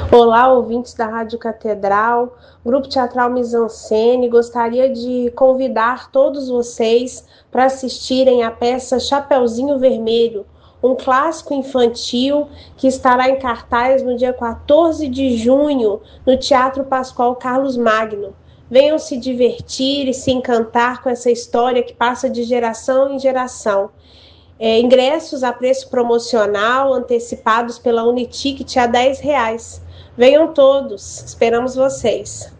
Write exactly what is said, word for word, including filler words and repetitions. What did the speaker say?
Olá, ouvintes da Rádio Catedral, Grupo Teatral Mise-en-Scène, gostaria de convidar todos vocês para assistirem à peça Chapeuzinho Vermelho, um clássico infantil que estará em cartaz no dia quatorze de junho no Teatro Pascoal Carlos Magno. Venham se divertir e se encantar com essa história que passa de geração em geração. É, ingressos a preço promocional antecipados pela Uniticket a dez reais. Venham todos, esperamos vocês.